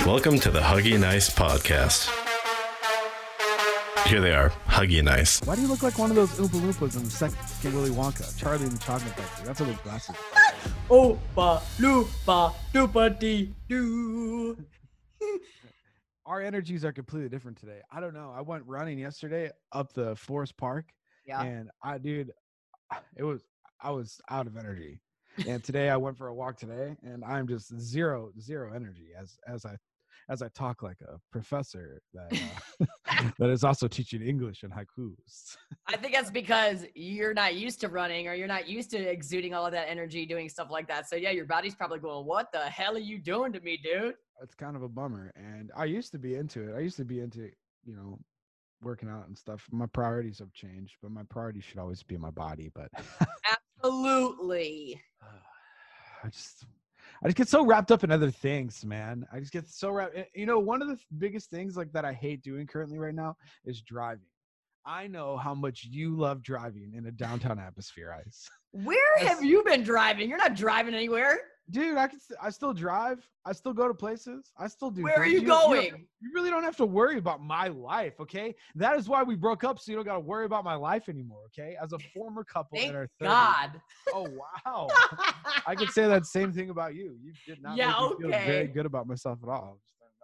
Welcome to the Huggy Nice podcast. Here they are, Huggy Nice. Why do you look like one of those Oompa Loompas in the second Willy Wonka? Charlie and the Chocolate Factory. That's what those glasses are. Oompa Loompa Doopa Dee Doo. Our energies are completely different today. I don't know. I went running yesterday up the Forest Park. Yeah. And I was out of energy. And today I went for a walk today, and I'm just zero energy as I talk like a professor that that is also teaching English and haikus. I think that's because you're not used to running, or you're not used to exuding all of that energy doing stuff like that. So yeah, your body's probably going, what the hell are you doing to me, dude? It's kind of a bummer. And I used to be into it. I used to be into, working out and stuff. My priorities have changed, but my priority should always be my body. But Absolutely. I just get so wrapped up in other things, man. I just get so wrapped. One of the biggest things like that I hate doing currently right now is driving. I know how much you love driving in a downtown atmosphere, Ice. Where have you been driving? You're not driving anywhere. Dude, I still drive. I still go to places. I still do. Where are you going? You really don't have to worry about my life, okay? That is why we broke up, so you don't got to worry about my life anymore, okay? As a former couple in our 30s. God. Oh, wow. I could say that same thing about you. You did not make me feel very good about myself at all.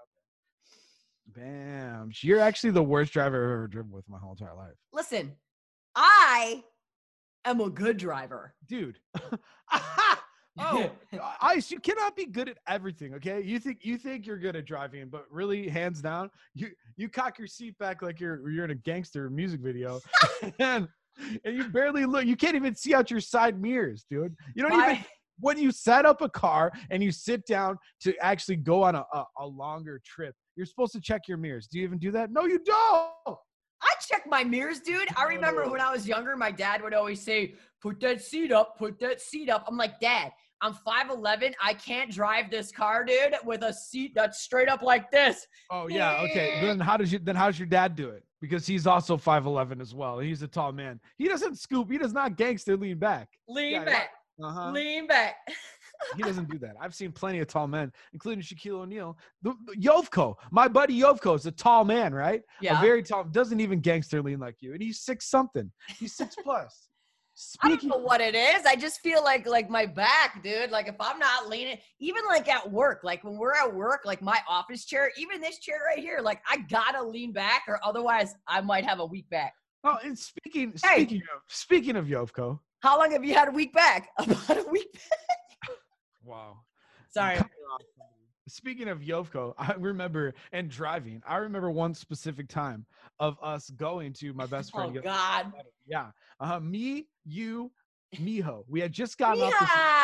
Bam. You're actually the worst driver I've ever driven with my whole entire life. Listen, I am a good driver. Dude. Oh, Ice, you cannot be good at everything, okay? You think you're good at driving, but really, hands down, you cock your seat back like you're in a gangster music video, and you barely look. You can't even see out your side mirrors, dude. You don't even when you set up a car and you sit down to actually go on a longer trip. You're supposed to check your mirrors. Do you even do that? No, you don't. I check my mirrors, dude. I remember when I was younger, my dad would always say, put that seat up, put that seat up. I'm like, Dad, I'm 5'11". I can't drive this car, dude, with a seat that's straight up like this. Oh, yeah. Okay. Then how does your dad do it? Because he's also 5'11" as well. He's a tall man. He doesn't scoop. He does not gangster lean back. Lean back. Lean back. He doesn't do that. I've seen plenty of tall men, including Shaquille O'Neal. Yovko, my buddy Yovko is a tall man, right? Yeah. A very tall, doesn't even gangster lean like you. And he's 6'something". He's 6+. I don't know what it is. I just feel like my back, dude. Like if I'm not leaning, even like at work, like when we're at work, like my office chair, even this chair right here, like I gotta lean back or otherwise I might have a weak back. Oh, and speaking of Yovko. How long have you had a weak back? About a week back. Wow. Sorry. Speaking of Yovko, I remember one specific time of us going to my best friend. Oh, God. Yeah. Me, you, Miho. We had just gotten off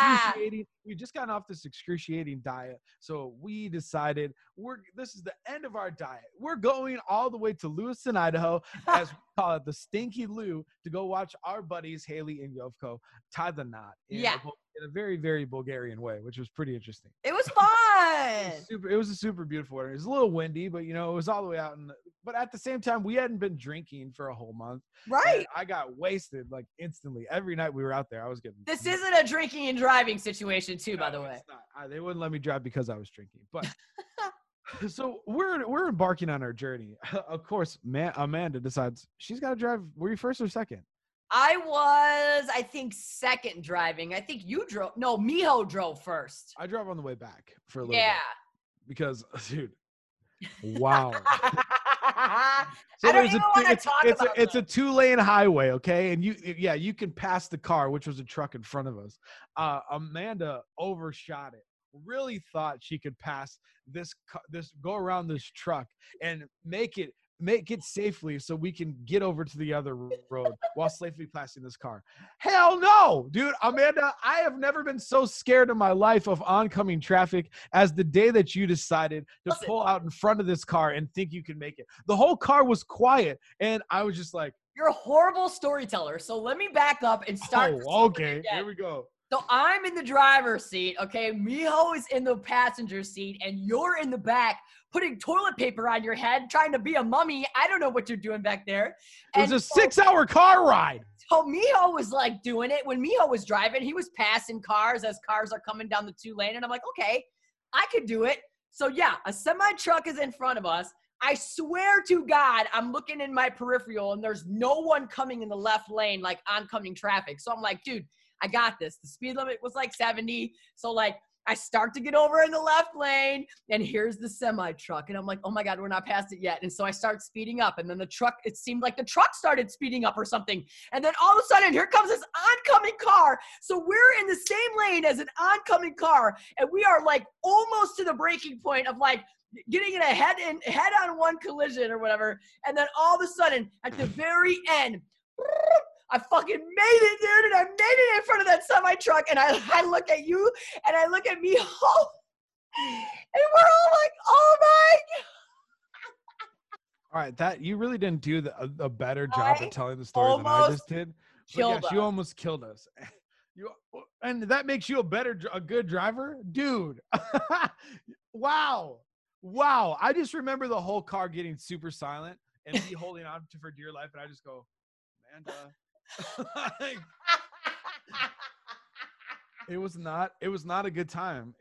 this excruciating diet. So we decided this is the end of our diet. We're going all the way to Lewiston, Idaho, as we call it, the Stinky Lou, to go watch our buddies Haley and Yovko tie the knot. In a very, very Bulgarian way, which was pretty interesting. It was fun. It was a super beautiful weather. It was a little windy, but it was all the way out. But at the same time, we hadn't been drinking for a whole month. Right. I got wasted like instantly. Every night we were out there, I was getting. This isn't a drinking and driving situation too, by the way. It's not. They wouldn't let me drive because I was drinking. But so we're embarking on our journey. Of course, Amanda decides she's got to drive. Were you first or second? I was, I think, second driving. I think you drove. No, Miho drove first. I drove on the way back for a little bit. Yeah. Because, dude, wow. I don't even want to talk about it. It's a 2-lane highway, okay? And you can pass the car, which was a truck in front of us. Amanda overshot it. Really thought she could pass go around this truck and make it safely so we can get over to the other road while safely passing this car. Hell no, dude. Amanda, I have never been so scared in my life of oncoming traffic as the day that you decided to pull out in front of this car and think you can make it. The whole car was quiet, and I was just like, you're a horrible storyteller. So let me back up and start. Oh, okay. Here we go. So I'm in the driver's seat, okay? Miho is in the passenger seat, and you're in the back putting toilet paper on your head, trying to be a mummy. I don't know what you're doing back there. It was a 6-hour car ride. So Miho was like doing it. When Miho was driving, he was passing cars as cars are coming down the 2-lane. And I'm like, okay, I could do it. So yeah, a semi truck is in front of us. I swear to God, I'm looking in my peripheral and there's no one coming in the left lane, like oncoming traffic. So I'm like, dude, I got this. The speed limit was like 70. So like, I start to get over in the left lane and here's the semi truck. And I'm like, oh my God, we're not past it yet. And so I start speeding up and then the truck, it seemed like the truck started speeding up or something. And then all of a sudden here comes this oncoming car. So we're in the same lane as an oncoming car. And we are like almost to the breaking point of like getting in a head-on-one collision or whatever. And then all of a sudden at the very end, I fucking made it, dude, and I made it in front of that semi-truck, and I look at you, and I look at me, and we're all like, oh my God. All right, that you really didn't do a better job of telling the story than I just did. But yes, you almost killed us. And that makes you a good driver? Dude. Wow. I just remember the whole car getting super silent and me holding on for dear life, and I just go, Amanda. It was not a good time.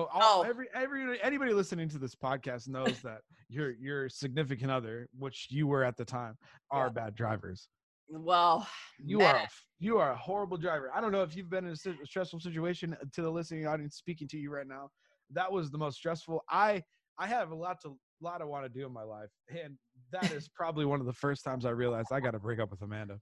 Anybody listening to this podcast knows that your significant other, which you were at the time, are bad drivers. Well, you are a horrible driver. I don't know if you've been in a stressful situation. To the listening audience speaking to you right now, that was the most stressful. I have a lot I want to do in my life, and that is probably one of the first times I realized I got to break up with Amanda.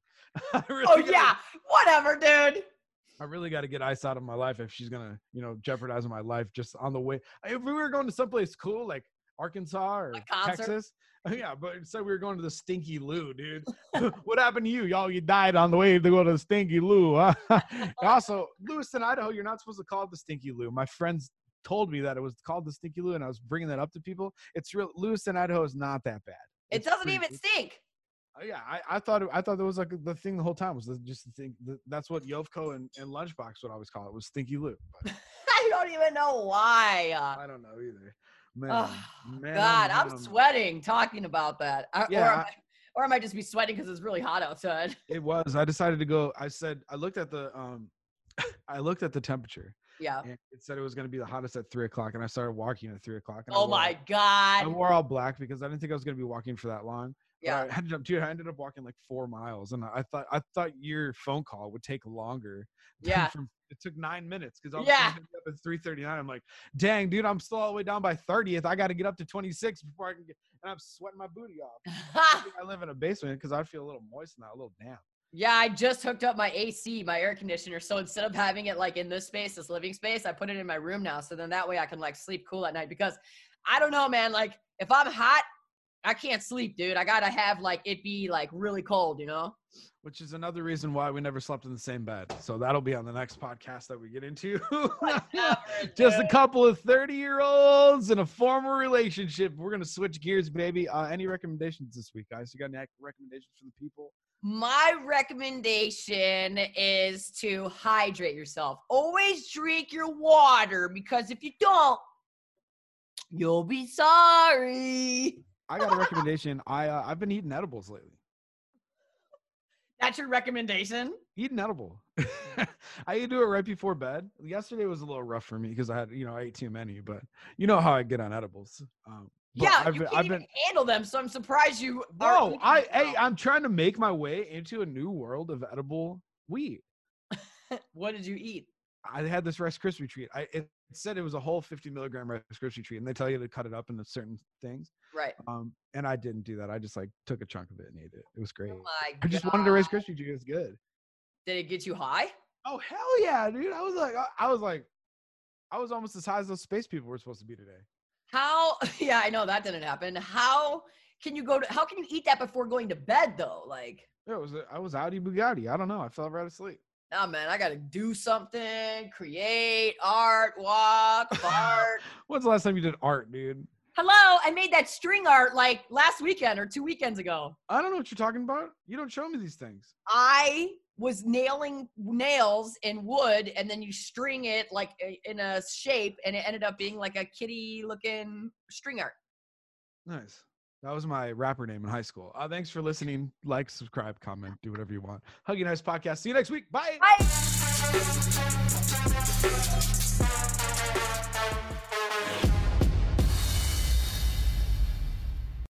Whatever, dude. I really got to get ice out of my life if she's gonna, jeopardize my life just on the way. If we were going to someplace cool like Arkansas or Texas, but instead we were going to the Stinky Lou, dude. What happened to you? Y'all, you died on the way to go to the Stinky Lou. Huh? Also, Lewiston, Idaho, you're not supposed to call it the Stinky Lou. My friends told me that it was called the Stinky Lou, and I was bringing that up to people. It's real. Lewiston, Idaho is not that bad. It doesn't even stink. Yeah, I thought it was like the thing the whole time was just the thing. That's what Yovko and Lunchbox would always call it, was Stinky Lou. But I don't even know why. I don't know either. Man, God, I'm sweating talking about that. Or I might just be sweating because it's really hot outside. It was. I decided to go. I looked at the temperature. Yeah. And it said it was going to be the hottest at 3:00, and I started walking at 3:00. Oh my God. I wore all black because I didn't think I was going to be walking for that long. Yeah. I ended up walking like 4 miles, and I thought your phone call would take longer. Yeah. It took 9 minutes because I was up at 3:39. I'm like, dang, dude, I'm still all the way down by 30th. I got to get up to 26 before I can get, and I'm sweating my booty off. I live in a basement because I feel a little moist now, a little damp. Yeah, I just hooked up my AC, my air conditioner. So instead of having it like in this space, this living space, I put it in my room now. So then that way I can like sleep cool at night, because I don't know, man. Like if I'm hot, I can't sleep, dude. I got to have like it be like really cold, Which is another reason why we never slept in the same bed. So that'll be on the next podcast that we get into. Just a couple of 30-year-olds in a formal relationship. We're going to switch gears, baby. Any recommendations this week, guys? You got any recommendations for the people? My recommendation is to hydrate yourself. Always drink your water, because if you don't, you'll be sorry. I got a recommendation. I've been eating edibles lately. That's your recommendation? Eat an edible. I do it right before bed. Yesterday was a little rough for me because I had, I ate too many, but you know how I get on edibles. You can't even handle them, so I'm surprised you. No, I'm trying to make my way into a new world of edible weed. What did you eat? I had this Rice Krispie treat. It said it was a whole 50 milligram Rice Krispie treat, and they tell you to cut it up into certain things. Right. And I didn't do that. I just took a chunk of it and ate it. It was great. Oh my God. I just wanted a Rice Krispie treat. It was good. Did it get you high? Oh hell yeah, dude! I was almost as high as those space people were supposed to be today. How? Yeah, I know that didn't happen. How can you eat that before going to bed though? Like, I was outie Bugatti. I don't know. I fell right asleep. Nah, man, I gotta do something, create art, walk, art. When's the last time you did art, dude? Hello, I made that string art like last weekend or 2 weekends ago. I don't know what you're talking about. You don't show me these things. I was nailing nails in wood, and then you string it like in a shape, and it ended up being like a kitty looking string art. Nice. That was my rapper name in high school. Thanks for listening. Like, subscribe, comment, do whatever you want. Huggy Nice Podcast. See you next week. Bye. Bye.